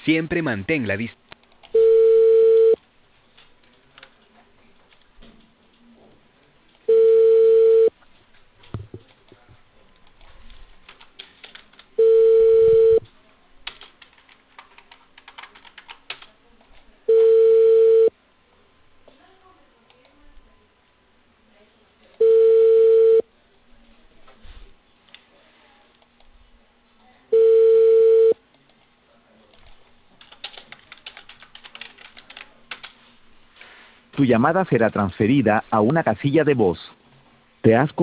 Siempre mantén la distancia. Tu llamada será transferida a una casilla de voz. Te has